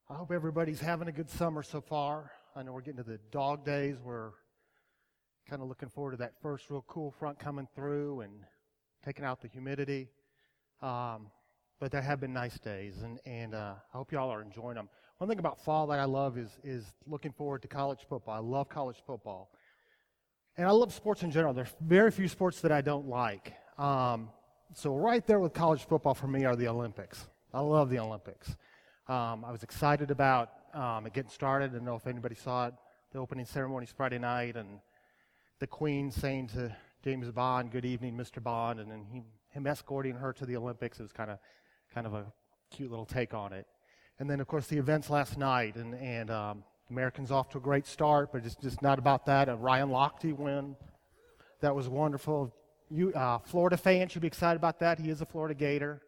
I hope everybody's having a good summer so far. I know we're getting to the dog days. We're kind of looking forward to that first real cool front coming through and taking out the humidity. But there have been nice days, and I hope y'all are enjoying them. One thing about fall that I love is looking forward to college football. I love college football. And I love sports in general. There's very few sports that I don't like. So right there with college football for me are the Olympics. I love the Olympics. I was excited about it getting started. I don't know if anybody saw it. The opening ceremony's Friday night, and the Queen saying to James Bond, "Good evening, Mr. Bond," and then him escorting her to the Olympics. It was kind of a cute little take on it. And then, of course, the events last night, and Americans off to a great start, but it's just not about that. A Ryan Lochte win, that was wonderful. Florida fans should be excited about that. He is a Florida Gator.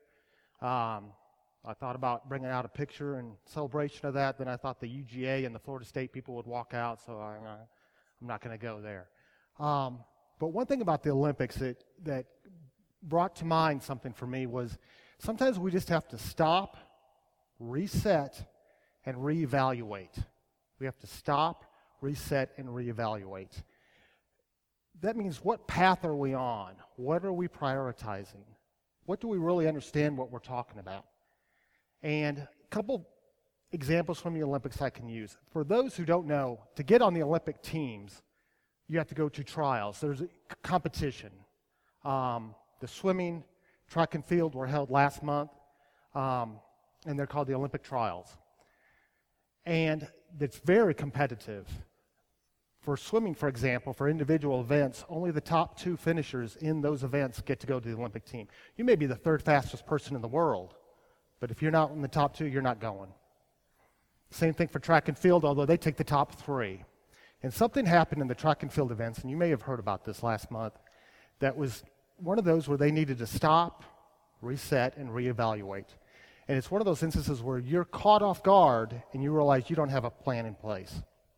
I thought about bringing out a picture and celebration of that. Then I thought the UGA and the Florida State people would walk out, so I'm not going to go there. But one thing about the Olympics that brought to mind something for me was sometimes we just have to stop, reset, and reevaluate. We have to stop, reset, and reevaluate. That means, what path are we on? What are we prioritizing? What do we really understand what we're talking about? And a couple examples from the Olympics I can use. For those who don't know, to get on the Olympic teams, you have to go to trials. There's a competition. The swimming, track and field were held last month, and they're called the Olympic trials. And it's very competitive. For swimming, for example, for individual events, only the top 2 finishers in those events get to go to the Olympic team. You may be the 3rd fastest person in the world, but if you're not in the top 2, you're not going. Same thing for track and field, although they take the top 3. And something happened in the track and field events, and you may have heard about this last month, that was one of those where they needed to stop, reset, and reevaluate. And it's one of those instances where you're caught off guard and you realize you don't have a plan in place.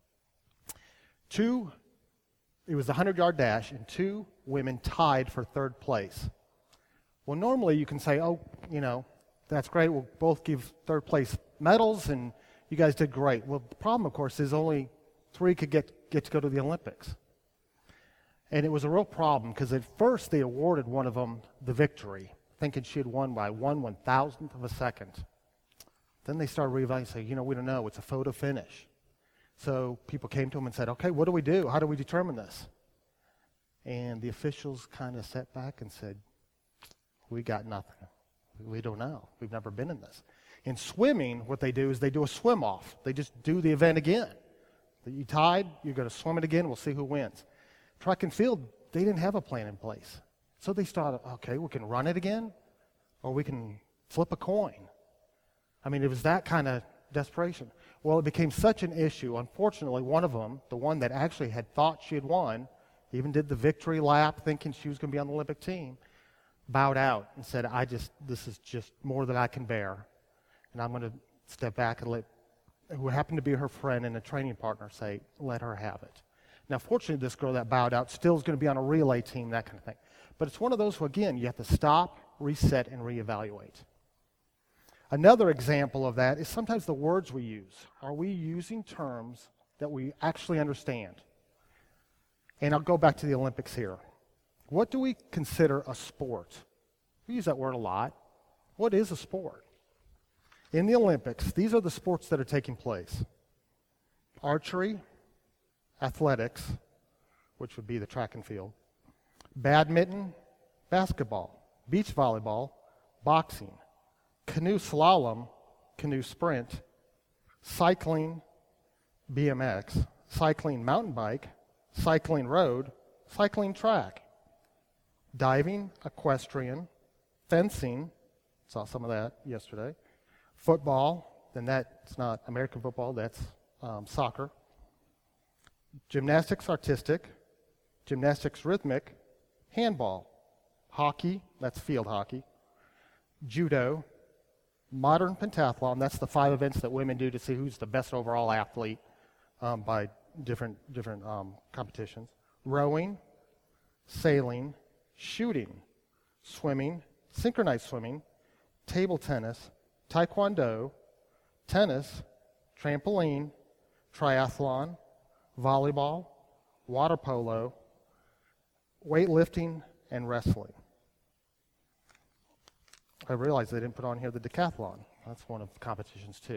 It was the 100-yard dash, and 2 women tied for 3rd place. Well, normally you can say, that's great, we'll both give 3rd place medals, and you guys did great. Well, the problem, of course, is only 3 could get to go to the Olympics. And it was a real problem, because at first they awarded one of them the victory, thinking she had won by 1/1000th of a second. Then they started reevaluating, saying, we don't know, it's a photo finish. So people came to him and said, okay, what do we do? How do we determine this? And the officials kind of sat back and said, we got nothing. We don't know. We've never been in this. In swimming, what they do is they do a swim off. They just do the event again. You tied, you're going to swim it again, we'll see who wins. Track and field, they didn't have a plan in place. So they started, okay, we can run it again, or we can flip a coin. It was that kind of desperation. Well, it became such an issue. Unfortunately, one of them, the one that actually had thought she had won, even did the victory lap thinking she was going to be on the Olympic team, bowed out and said, this is just more than I can bear. And I'm going to step back and let who happened to be her friend and a training partner say, let her have it. Now, fortunately, this girl that bowed out still is going to be on a relay team, that kind of thing. But it's one of those where, again, you have to stop, reset, and reevaluate. Another example of that is sometimes the words we use. Are we using terms that we actually understand? And I'll go back to the Olympics here. What do we consider a sport? We use that word a lot. What is a sport? In the Olympics, these are the sports that are taking place. Archery, athletics, which would be the track and field, badminton, basketball, beach volleyball, boxing, canoe slalom, canoe sprint, cycling, BMX, cycling mountain bike, cycling road, cycling track, diving, equestrian, fencing, saw some of that yesterday, football, then that's not American football, that's soccer, gymnastics artistic, gymnastics rhythmic, handball, hockey, that's field hockey, judo, modern pentathlon, that's the 5 events that women do to see who's the best overall athlete by different competitions, rowing, sailing, shooting, swimming, synchronized swimming, table tennis, taekwondo, tennis, trampoline, triathlon, volleyball, water polo, weightlifting, and wrestling. I realized they didn't put on here the decathlon. That's one of the competitions too.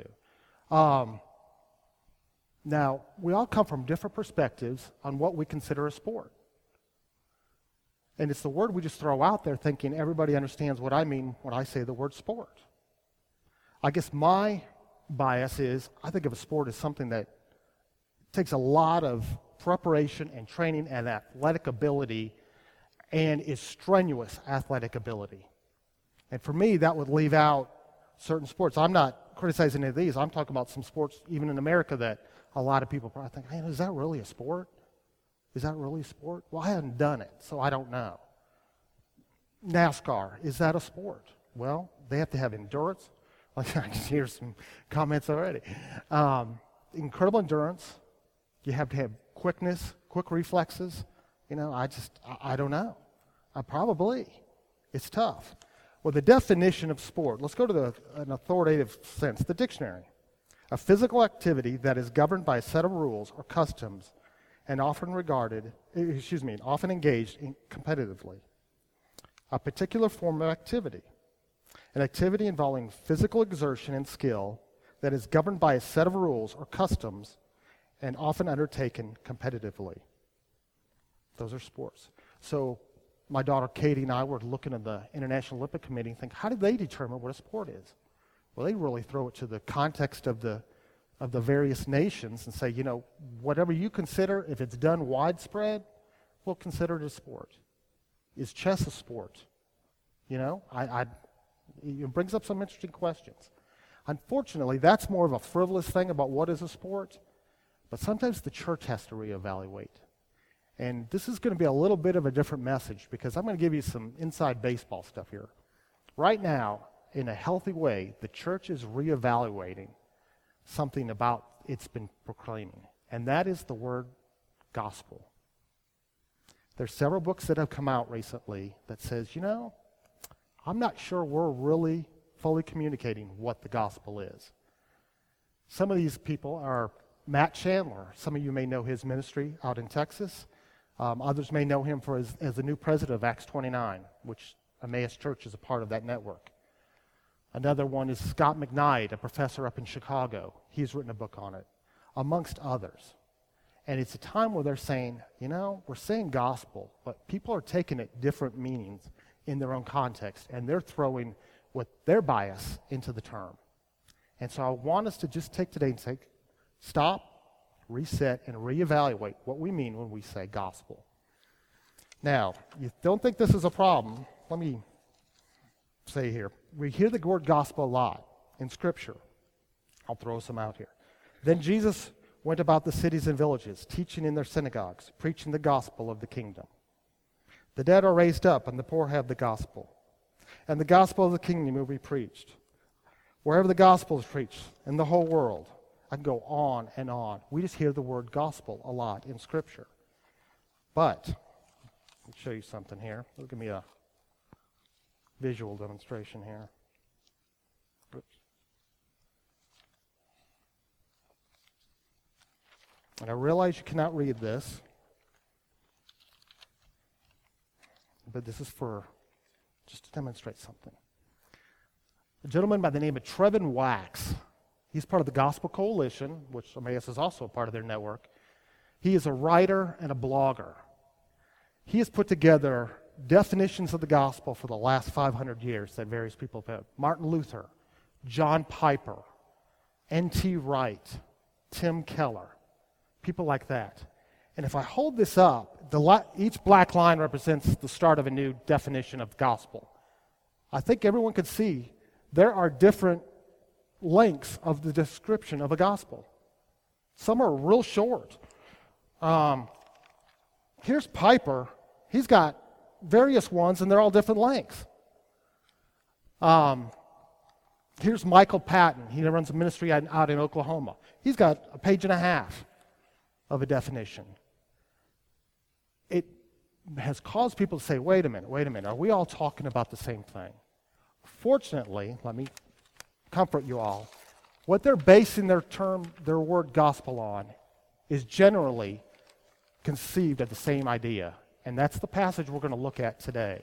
Now, we all come from different perspectives on what we consider a sport. And it's the word we just throw out there thinking everybody understands what I mean when I say the word sport. I guess my bias is I think of a sport as something that takes a lot of preparation and training and athletic ability and is strenuous athletic ability. And for me, that would leave out certain sports. I'm not criticizing any of these. I'm talking about some sports, even in America, that a lot of people probably think, man, is that really a sport? Is that really a sport? Well, I haven't done it, so I don't know. NASCAR, is that a sport? Well, they have to have endurance. Like, I can hear some comments already. Incredible endurance. You have to have quickness, quick reflexes. You know, I don't know. Probably. It's tough. Well, the definition of sport, let's go to an authoritative sense, the dictionary. A physical activity that is governed by a set of rules or customs and often engaged in competitively. A particular form of activity. An activity involving physical exertion and skill that is governed by a set of rules or customs and often undertaken competitively. Those are sports. So my daughter Katie and I were looking at the International Olympic Committee and think, how do they determine what a sport is? Well, they really throw it to the context of the various nations and say, you know, whatever you consider, if it's done widespread, we'll consider it a sport. Is chess a sport? You know, it brings up some interesting questions. Unfortunately, that's more of a frivolous thing about what is a sport, but sometimes the church has to reevaluate. And this is going to be a little bit of a different message because I'm going to give you some inside baseball stuff here. Right now, in a healthy way, the church is reevaluating something about it's been proclaiming, and that is the word gospel. There's several books that have come out recently that says, you know, I'm not sure we're really fully communicating what the gospel is. Some of these people are Matt Chandler. Some of you may know his ministry out in Texas. Others may know him as the new president of Acts 29, which Emmaus Church is a part of that network. Another one is Scott McKnight, a professor up in Chicago. He's written a book on it, amongst others. And it's a time where they're saying, you know, we're saying gospel, but people are taking it different meanings in their own context, and they're throwing with their bias into the term. And so I want us to just take today and say, stop, reset, and reevaluate what we mean when we say gospel. Now, you don't think this is a problem, let me say here. We hear the word gospel a lot in Scripture. I'll throw some out here. Then Jesus went about the cities and villages, teaching in their synagogues, preaching the gospel of the kingdom. The dead are raised up, and the poor have the gospel. And the gospel of the kingdom will be preached. Wherever the gospel is preached in the whole world, I can go on and on. We just hear the word gospel a lot in Scripture. But, let me show you something here. Look at me a visual demonstration here. Oops. And I realize you cannot read this, but this is for just to demonstrate something. A gentleman by the name of Trevin Wax. He's part of the Gospel Coalition, which Emmaus is also a part of their network. He is a writer and a blogger. He has put together definitions of the gospel for the last 500 years that various people have had. Martin Luther, John Piper, N.T. Wright, Tim Keller, people like that. And if I hold this up, each black line represents the start of a new definition of gospel. I think everyone could see there are different lengths of the description of a gospel. Some are real short. Here's Piper. He's got various ones, and they're all different lengths. Here's Michael Patton. He runs a ministry out in Oklahoma. He's got a page and a half of a definition. It has caused people to say, wait a minute, are we all talking about the same thing? Fortunately, let me comfort you all, What they're basing their word gospel on is generally conceived of the same idea. And that's the passage we're going to look at today.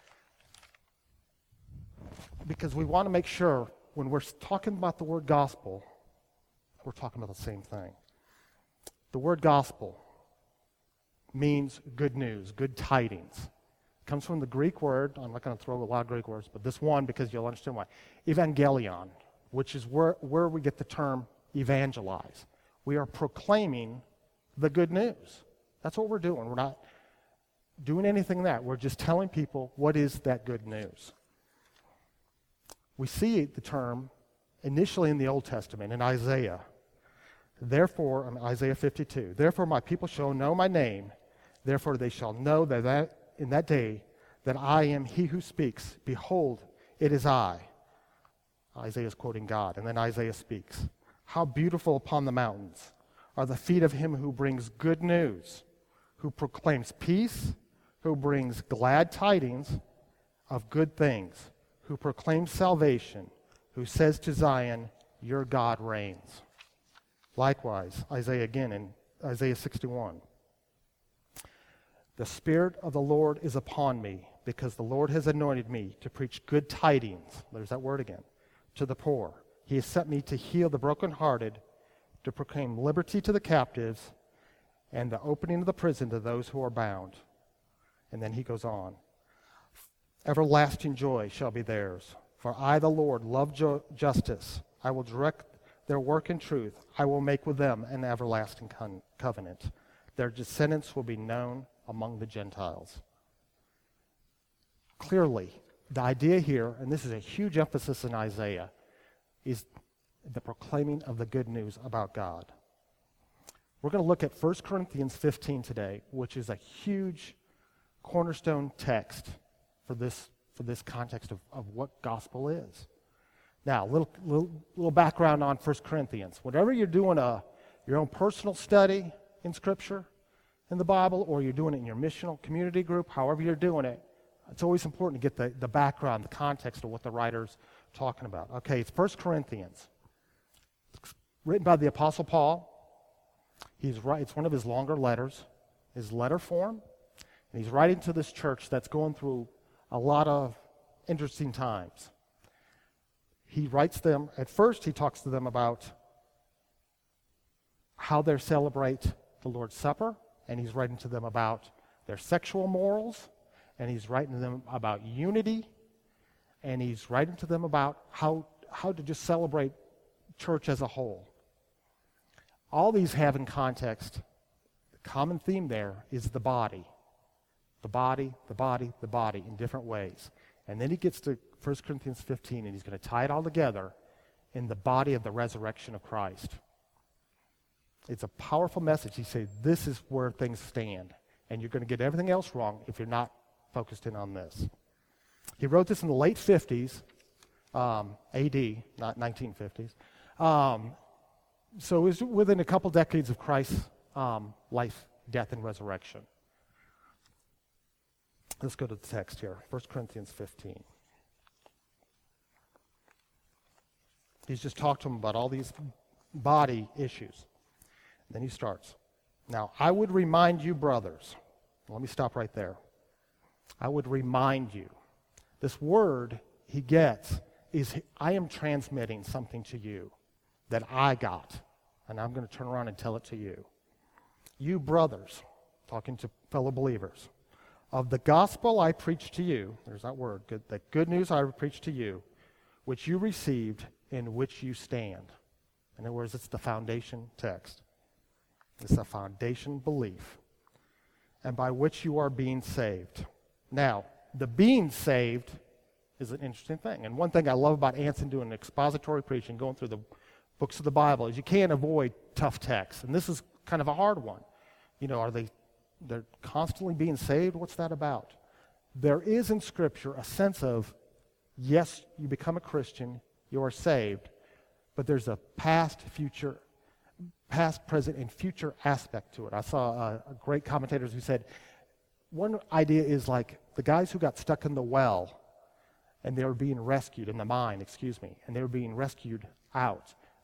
Because we want to make sure when we're talking about the word gospel, we're talking about the same thing. The word gospel means good news, good tidings. It comes from the Greek word, I'm not going to throw a lot of Greek words, but this one, because you'll understand why, evangelion, which is where we get the term evangelize. We are proclaiming the good news. That's what we're doing. We're not doing anything that. We're just telling people what is that good news. We see the term initially in the Old Testament, in Isaiah. Therefore, in Isaiah 52, therefore my people shall know my name, therefore they shall know that in that day that I am he who speaks. Behold, it is I. Isaiah is quoting God, and then Isaiah speaks. How beautiful upon the mountains are the feet of him who brings good news, who proclaims peace, who brings glad tidings of good things, who proclaims salvation, who says to Zion, your God reigns. Likewise, Isaiah again in Isaiah 61. The Spirit of the Lord is upon me, because the Lord has anointed me to preach good tidings, there's that word again, to the poor. He has sent me to heal the brokenhearted, to proclaim liberty to the captives, and the opening of the prison to those who are bound. And then he goes on. Everlasting joy shall be theirs. For I, the Lord, love justice. I will direct their work in truth. I will make with them an everlasting covenant. Their descendants will be known among the Gentiles. Clearly, the idea here, and this is a huge emphasis in Isaiah, is the proclaiming of the good news about God. We're going to look at 1 Corinthians 15 today, which is a huge cornerstone text for this context of what gospel is. Now, a little background on 1 Corinthians. Whenever you're doing your own personal study in Scripture, in the Bible, or you're doing it in your missional community group, however you're doing it, it's always important to get the background, the context of what the writer's talking about. Okay, it's 1 Corinthians. It's written by the Apostle Paul. It's one of his longer letters, his letter form, and he's writing to this church that's going through a lot of interesting times. He writes them, at first he talks to them about how they celebrate the Lord's Supper, and he's writing to them about their sexual morals, and he's writing to them about unity, and he's writing to them about how to just celebrate church as a whole. All these have in context, the common theme there is the body. The body, the body, the body in different ways. And then he gets to 1 Corinthians 15, and he's going to tie it all together in the body of the resurrection of Christ. It's a powerful message. He says, this is where things stand, and you're going to get everything else wrong if you're not focused in on this. He wrote this in the late 50s, A.D., not 1950s. So it was within a couple decades of Christ's life, death, and resurrection. Let's go to the text here, 1 Corinthians 15. He's just talked to them about all these body issues. Then he starts. Now, I would remind you, brothers. Let me stop right there. I would remind you. This word he gets is, I am transmitting something to you that I got, and I'm going to turn around and tell it to you. You brothers, talking to fellow believers, of the gospel I preached to you, there's that word, the good news I preached to you, which you received, in which you stand. In other words, it's the foundation text. It's the foundation belief, and by which you are being saved. Now, the being saved is an interesting thing. And one thing I love about Anson doing expository preaching, going through the books of the Bible, is you can't avoid tough texts. And this is kind of a hard one. You know, they're constantly being saved? What's that about? There is in Scripture a sense of, yes, you become a Christian, you are saved, but there's a past, present, and future aspect to it. I saw great commentators who said, one idea is like the guys who got stuck in the well, and they were being rescued, in the mine, and they were being rescued out.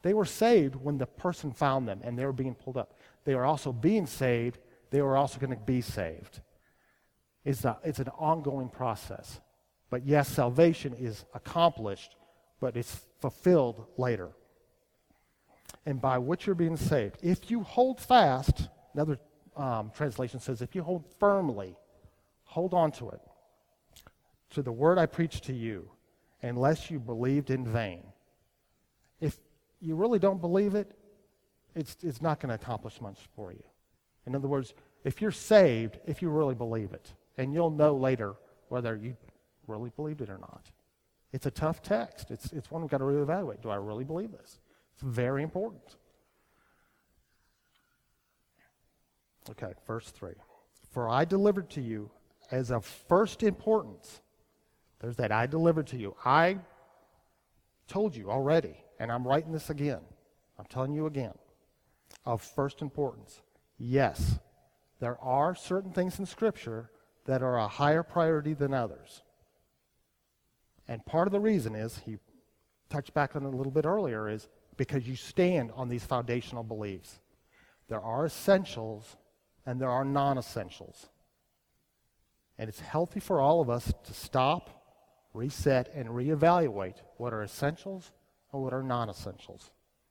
They were saved when the person found them and they were being pulled up. They were also being saved. They were also going to be saved. It's an ongoing process. But yes, salvation is accomplished, but it's fulfilled later. And by which you're being saved. If you hold fast, another translation says, if you hold firmly, hold on to it, to the word I preached to you, unless you believed in vain. If you really don't believe it, it's not going to accomplish much for you. In other words, if you're saved, if you really believe it, and you'll know later whether you really believed it or not. It's a tough text. It's one we've got to reevaluate. Do I really believe this? It's very important. Okay, verse 3. For I delivered to you as of first importance. There's that I delivered to you. I told you already, and I'm writing this again. I'm telling you again. Of first importance. Yes, there are certain things in Scripture that are a higher priority than others. And part of the reason is, he touched back on it a little bit earlier, is because you stand on these foundational beliefs. There are essentials and there are non-essentials. And it's healthy for all of us to stop, reset, and reevaluate what are essentials and what are non-essentials.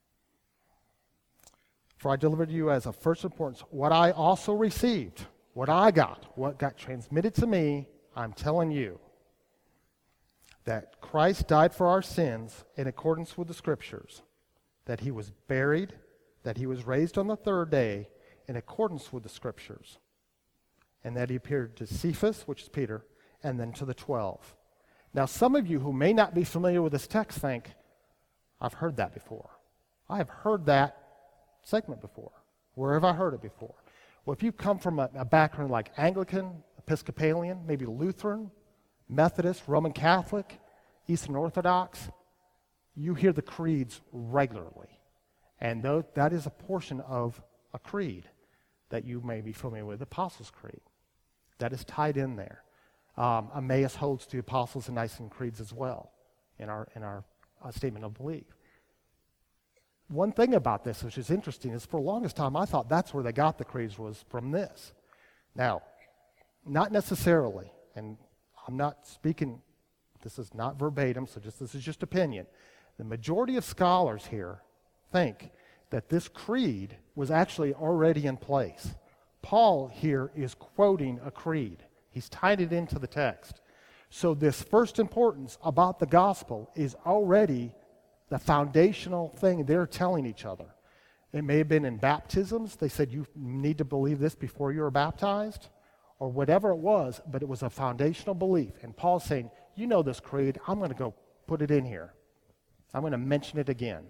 For I delivered to you as of first importance what I also received, what I got, what got transmitted to me, I'm telling you. That Christ died for our sins in accordance with the Scriptures, that he was buried, that he was raised on the third day in accordance with the Scriptures, and that he appeared to Cephas, which is Peter, and then to the 12. Now, some of you who may not be familiar with this text think, I've heard that before. I have heard that segment before. Where have I heard it before? Well, if you come from a background like Anglican, Episcopalian, maybe Lutheran, Methodist, Roman Catholic, Eastern Orthodox, you hear the creeds regularly. And that is a portion of a creed that you may be familiar with, the Apostles' Creed. That is tied in there. Emmaus holds to the Apostles' and Nicene creeds as well in our statement of belief. One thing about this, which is interesting, is for the longest time I thought that's where they got the creeds was from this. Now, not necessarily, and I'm not speaking, this is not verbatim, so this is just opinion. The majority of scholars here think that this creed was actually already in place. Paul here is quoting a creed. He's tied it into the text. So this first importance about the gospel is already the foundational thing they're telling each other. It may have been in baptisms. They said you need to believe this before you're baptized, or whatever it was, but it was a foundational belief. And Paul's saying, you know this creed, I'm going to go put it in here. I'm going to mention it again.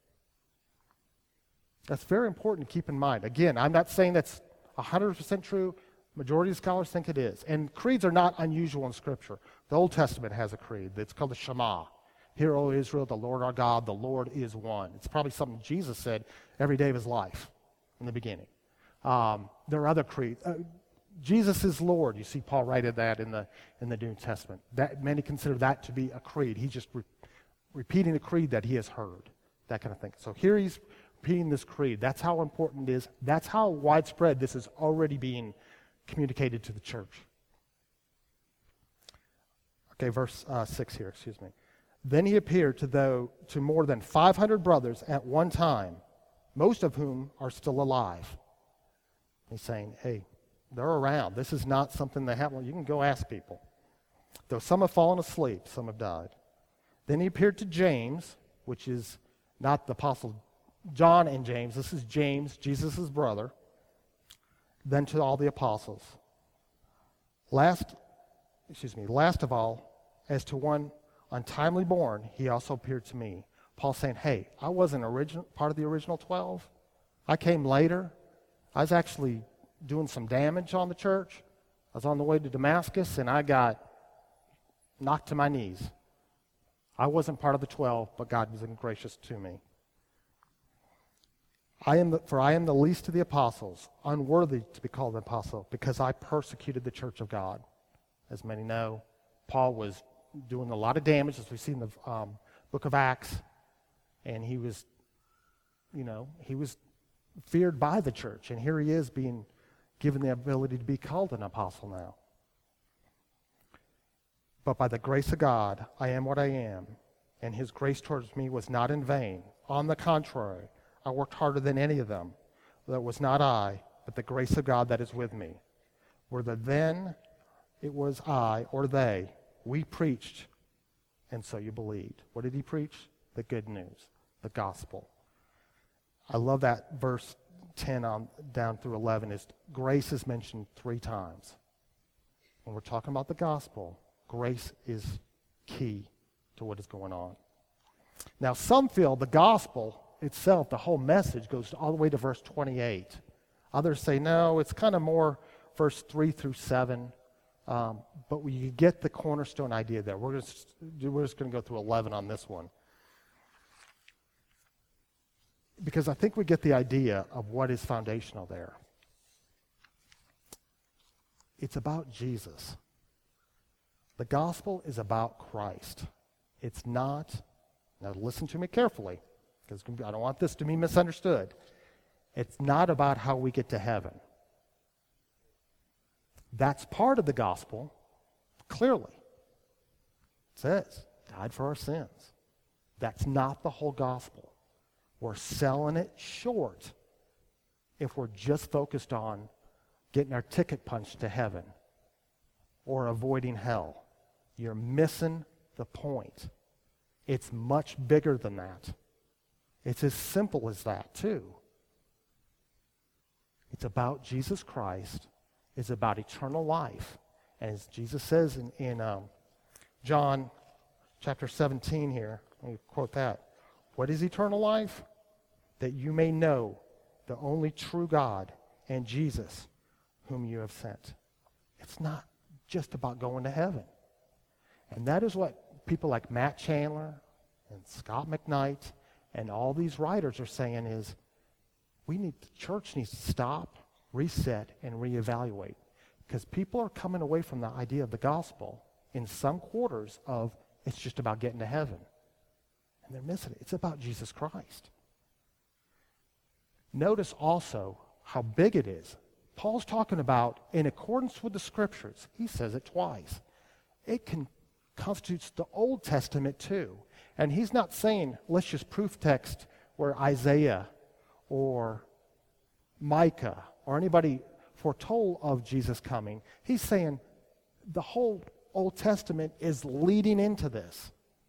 That's very important to keep in mind. Again, I'm not saying that's 100% true. Majority of scholars think it is. And creeds are not unusual in Scripture. The Old Testament has a creed. It's called the Shema. Hear, O Israel, the Lord our God, the Lord is one. It's probably something Jesus said every day of his life in the beginning. There are other creeds. Jesus is Lord. You see Paul write that in the New Testament. That many consider that to be a creed. He's just repeating a creed that he has heard, that kind of thing. So here he's repeating this creed. That's how important it is. That's how widespread this is already being communicated to the church. Okay, verse 6 here, excuse me. Then he appeared to more than 500 brothers at one time, most of whom are still alive. He's saying, hey, they're around. This is not something that happened. You can go ask people. Though some have fallen asleep, some have died. Then he appeared to James, which is not the apostle John and James. This is James, Jesus' brother. Then to all the apostles. Last of all, as to one untimely born, he also appeared to me. Paul's saying, hey, I wasn't part of the original 12. I came later. I was actually doing some damage on the church. I was on the way to Damascus, and I got knocked to my knees. I wasn't part of the 12, but God was gracious to me. I am the least of the apostles, unworthy to be called an apostle, because I persecuted the church of God. As many know, Paul was doing a lot of damage, as we see in the book of Acts, and he was he was feared by the church, and here he is being given the ability to be called an apostle now. But by the grace of God, I am what I am, and his grace towards me was not in vain. On the contrary, I worked harder than any of them. That was not I, but the grace of God that is with me. Whether then it was I or they, we preached, and so you believed. What did he preach? The good news, the gospel. I love that verse 10 on down through 11 is grace is mentioned 3 times. When we're talking about the gospel, grace is key to what is going on. Now, some feel the gospel itself, the whole message, goes all the way to verse 28. Others say, no, it's kind of more verse 3 through 7. But you get the cornerstone idea there. We're just going to go through 11 on this one. Because I think we get the idea of what is foundational there. It's about Jesus. The gospel is about Christ. It's not, now listen to me carefully, because I don't want this to be misunderstood. It's not about how we get to heaven. That's part of the gospel, clearly. It says, died for our sins. That's not the whole gospel. We're selling it short if we're just focused on getting our ticket punched to heaven or avoiding hell. You're missing the point. It's much bigger than that. It's as simple as that, too. It's about Jesus Christ. It's about eternal life. And as Jesus says in John chapter 17 here, let me quote that. What is eternal life? That you may know the only true God and Jesus whom you have sent. It's not just about going to heaven. And that is what people like Matt Chandler and Scott McKnight and all these writers are saying is the church needs to stop, reset, and reevaluate. Because people are coming away from the idea of the gospel in some quarters of it's just about getting to heaven. And they're missing it. It's about Jesus Christ. Notice also how big it is. Paul's talking about in accordance with the scriptures. He says it twice. It constitutes the Old Testament too. And he's not saying, let's just proof text where Isaiah or Micah or anybody foretold of Jesus coming. He's saying the whole Old Testament is leading into this.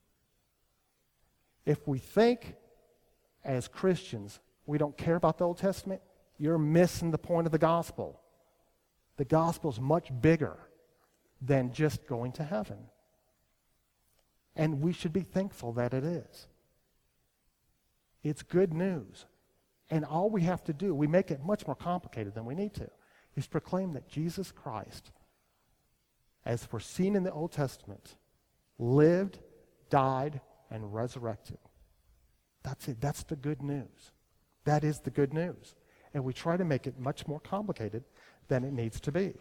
If we think as Christians we don't care about the Old Testament, you're missing the point of the gospel. The gospel is much bigger than just going to heaven. And we should be thankful that it is. It's good news. And all we have to do, we make it much more complicated than we need to, is proclaim that Jesus Christ, as foreseen in the Old Testament, lived, died, and resurrected. That's it. That's the good news. That is the good news. And we try to make it much more complicated than it needs to be.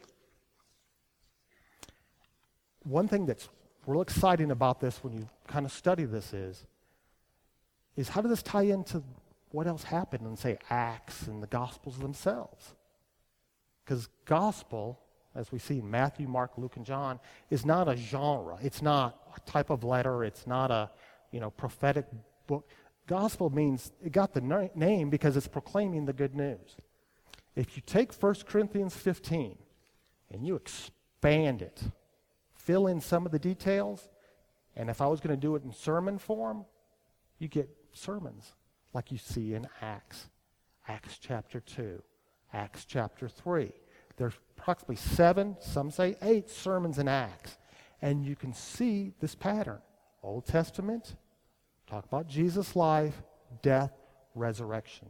One thing that's real exciting about this when you kind of study this is how does this tie into what else happened in, say, Acts and the Gospels themselves? Because gospel, as we see in Matthew, Mark, Luke, and John, is not a genre. It's not a type of letter. It's not a prophetic book. Gospel means it got the name because it's proclaiming the good news. If you take 1 Corinthians 15 and you expand it, fill in some of the details, and if I was going to do it in sermon form, you get sermons like you see in Acts. Acts chapter 2, Acts chapter 3. There's approximately 7, some say 8 sermons in Acts. And you can see this pattern. Old Testament, talk about Jesus' life, death, resurrection.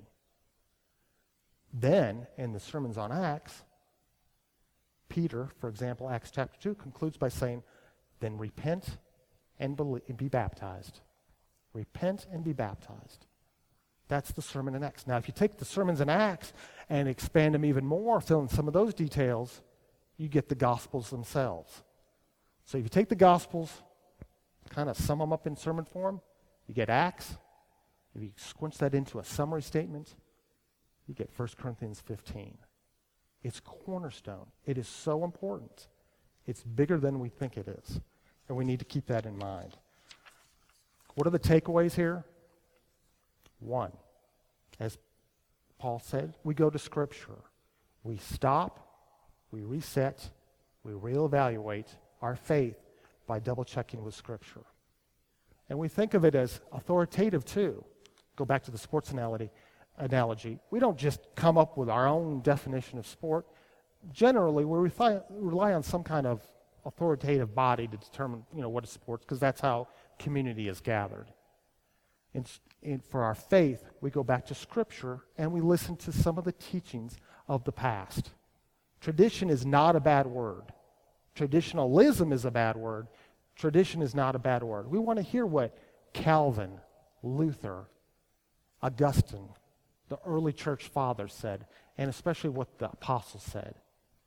Then, in the sermons on Acts, Peter, for example, Acts chapter 2, concludes by saying, then repent and be baptized. Repent and be baptized. That's the sermon in Acts. Now, if you take the sermons in Acts and expand them even more, fill in some of those details, you get the Gospels themselves. So if you take the Gospels, kind of sum them up in sermon form, you get Acts, if you squinch that into a summary statement, you get 1 Corinthians 15. It's cornerstone. It is so important. It's bigger than we think it is. And we need to keep that in mind. What are the takeaways here? One, as Paul said, we go to Scripture. We stop, we reset, we reevaluate our faith by double-checking with Scripture. And we think of it as authoritative too. Go back to the sports analogy. We don't just come up with our own definition of sport. Generally, we rely on some kind of authoritative body to determine, what is sports, because that's how community is gathered. And for our faith, we go back to Scripture and we listen to some of the teachings of the past. Tradition is not a bad word. Traditionalism is a bad word. Tradition is not a bad word. We want to hear what Calvin, Luther, Augustine, the early church fathers said, and especially what the apostles said.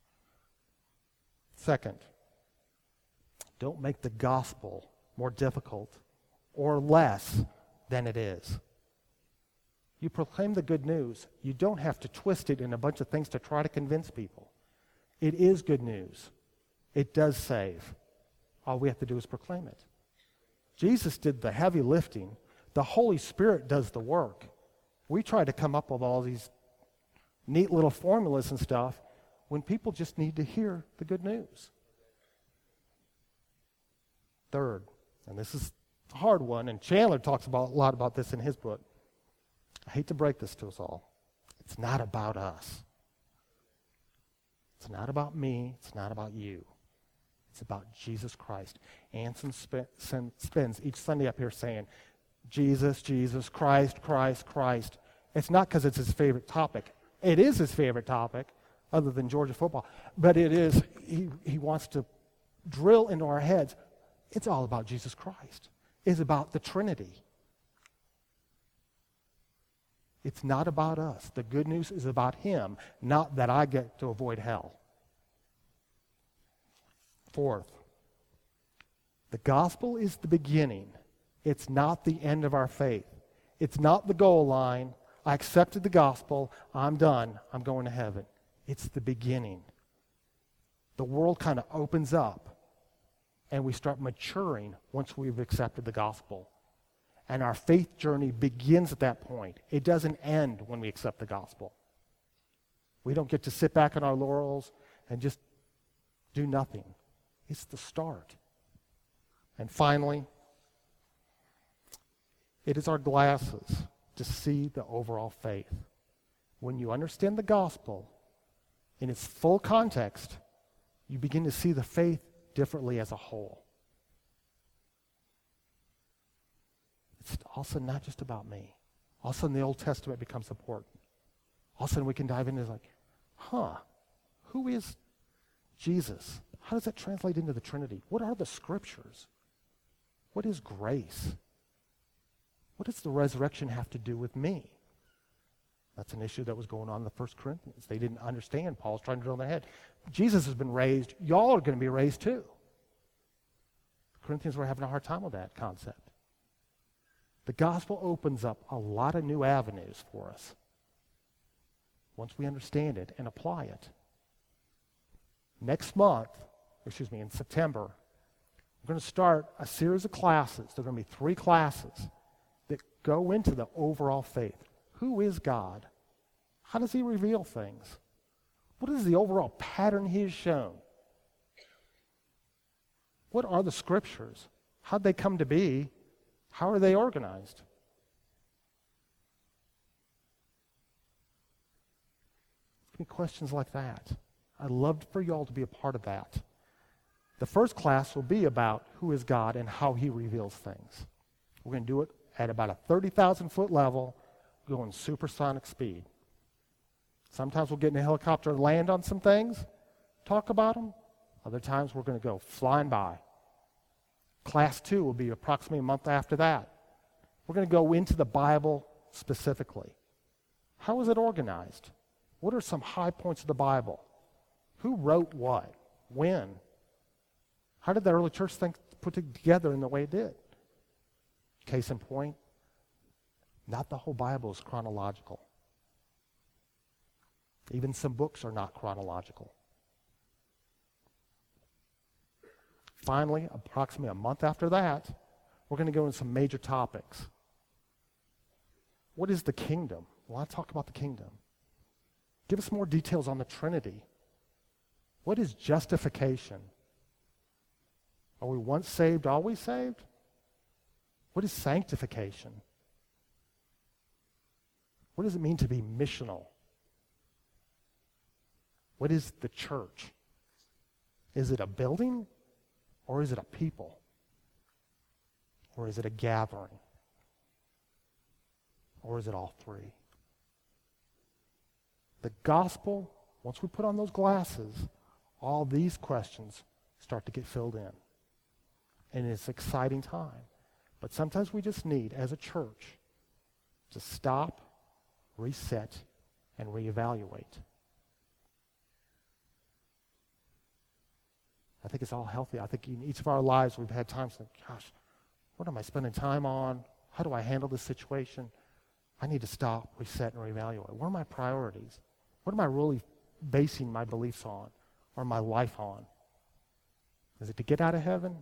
Second, don't make the gospel more difficult or less than it is. You proclaim the good news. You don't have to twist it in a bunch of things to try to convince people. It is good news. It does save. All we have to do is proclaim it. Jesus did the heavy lifting. The Holy Spirit does the work. We try to come up with all these neat little formulas and stuff when people just need to hear the good news. Third, and this is a hard one, and Chandler talks a lot about this in his book. I hate to break this to us all. It's not about us. It's not about me. It's not about you. It's about Jesus Christ. Anson spends each Sunday up here saying, Jesus, Jesus, Christ, Christ, Christ. It's not because it's his favorite topic. It is his favorite topic, other than Georgia football. But it is, he wants to drill into our heads, it's all about Jesus Christ. It's about the Trinity. It's not about us. The good news is about him, not that I get to avoid hell. Fourth, the gospel is the beginning. It's not the end of our faith. It's not the goal line. I accepted the gospel. I'm done. I'm going to heaven. It's the beginning. The world kind of opens up, and we start maturing once we've accepted the gospel. And our faith journey begins at that point. It doesn't end when we accept the gospel. We don't get to sit back on our laurels and just do nothing. It's the start. And finally, it is our glasses to see the overall faith. When you understand the gospel in its full context, you begin to see the faith differently as a whole. It's also not just about me. All of a sudden the Old Testament becomes important. All of a sudden we can dive into who is Jesus? How does that translate into the Trinity? What are the Scriptures? What is grace? What does the resurrection have to do with me? That's an issue that was going on in the 1 Corinthians. They didn't understand. Paul's trying to drill in their head. Jesus has been raised. Y'all are going to be raised too. The Corinthians were having a hard time with that concept. The gospel opens up a lot of new avenues for us once we understand it and apply it. Next month, in September, we're going to start a series of classes. There are going to be 3 classes that go into the overall faith. Who is God? How does he reveal things? What is the overall pattern he has shown? What are the Scriptures? How'd they come to be? How are they organized? Questions like that. I'd love for you all to be a part of that. The first class will be about who is God and how he reveals things. We're going to do it at about a 30,000 foot level, going supersonic speed. Sometimes we'll get in a helicopter and land on some things, talk about them. Other times we're going to go flying by. Class 2 will be approximately a month after that. We're going to go into the Bible specifically. How is it organized? What are some high points of the Bible? Who wrote what? When? How did the early church put it together in the way it did? Case in point, Not the whole Bible is chronological. Even some books are not chronological. Finally, approximately a month after that, we're going to go into some major topics. What is the kingdom? Well, let's talk about the kingdom. Give us more details on the Trinity. What is justification? Are we once saved, always saved? What is sanctification? What does it mean to be missional? What is the church? Is it a building or is it a people? Or is it a gathering? Or is it all three? The gospel, once we put on those glasses, all these questions start to get filled in. And it's an exciting time. But sometimes we just need, as a church, to stop, reset, and reevaluate. I think it's all healthy. I think in each of our lives we've had times like, gosh, what am I spending time on? How do I handle this situation? I need to stop, reset, and reevaluate. What are my priorities? What am I really basing my beliefs on or my life on? Is it to get out of heaven?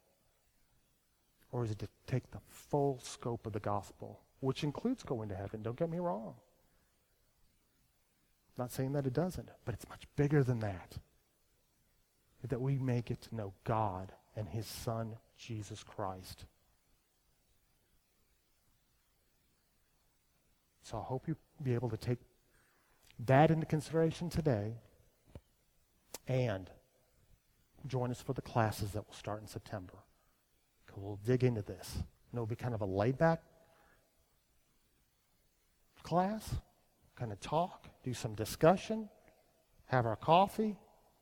Or is it to take the full scope of the gospel, which includes going to heaven? Don't get me wrong. I'm not saying that it doesn't, but it's much bigger than that. That we may get to know God and his Son, Jesus Christ. So I hope you'll be able to take that into consideration today and join us for the classes that will start in September. We'll dig into this. And it'll be kind of a laid-back class, kind of talk, do some discussion, have our coffee,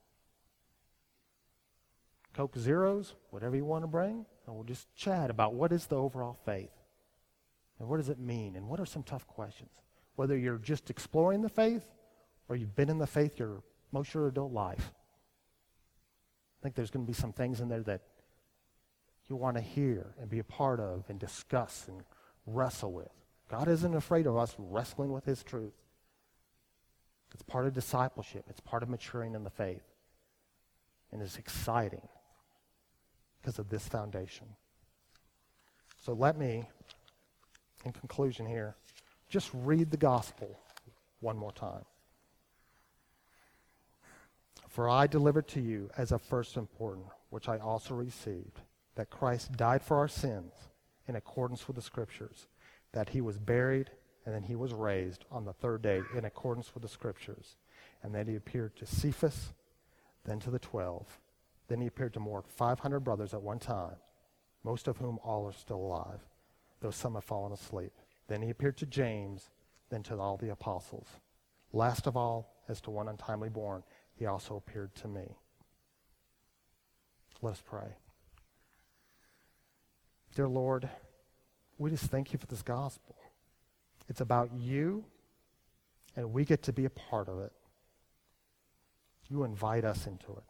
Coke Zeros, whatever you want to bring, and we'll just chat about what is the overall faith and what does it mean and what are some tough questions. Whether you're just exploring the faith or you've been in the faith most of your adult life. I think there's going to be some things in there that you want to hear and be a part of and discuss and wrestle with. God isn't afraid of us wrestling with his truth. It's part of discipleship. It's part of maturing in the faith. And it's exciting because of this foundation. So let me, in conclusion here, just read the gospel one more time. For I delivered to you as of first importance, which I also received, that Christ died for our sins in accordance with the Scriptures, that he was buried, and then he was raised on the third day in accordance with the Scriptures, and that he appeared to Cephas, then to the 12. Then he appeared to more than 500 brothers at one time, most of whom all are still alive, though some have fallen asleep. Then he appeared to James, then to all the apostles. Last of all, as to one untimely born, he also appeared to me. Let us pray. Dear Lord, we just thank you for this gospel. It's about you, and we get to be a part of it. You invite us into it.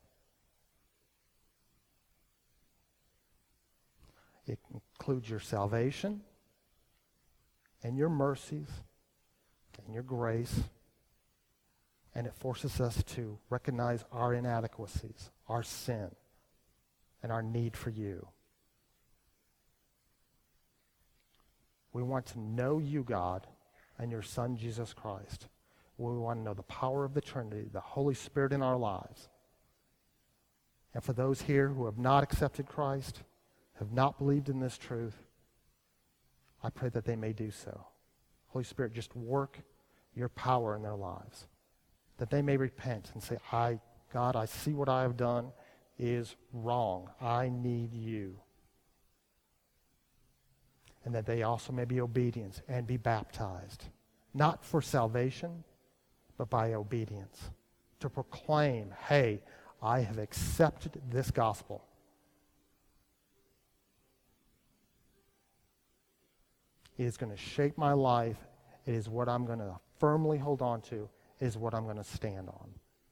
It includes your salvation and your mercies and your grace, and it forces us to recognize our inadequacies, our sin, and our need for you. We want to know you, God, and your Son, Jesus Christ. We want to know the power of the Trinity, the Holy Spirit in our lives. And for those here who have not accepted Christ, have not believed in this truth, I pray that they may do so. Holy Spirit, just work your power in their lives. That they may repent and say, God, I see what I have done is wrong. I need you. And that they also may be obedient and be baptized, not for salvation, but by obedience, to proclaim, hey, I have accepted this gospel. It is going to shape my life. It is what I'm going to firmly hold on to. It is what I'm going to stand on.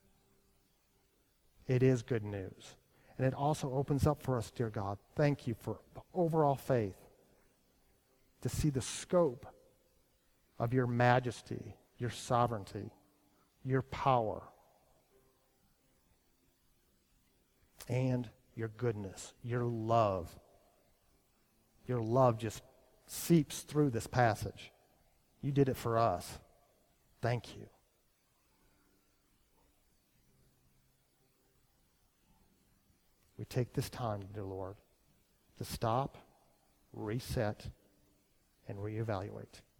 It is good news. And it also opens up for us, dear God, thank you for the overall faith, to see the scope of your majesty, your sovereignty, your power, and your goodness, your love. Your love just seeps through this passage. You did it for us. Thank you. We take this time, dear Lord, to stop, reset, and reevaluate.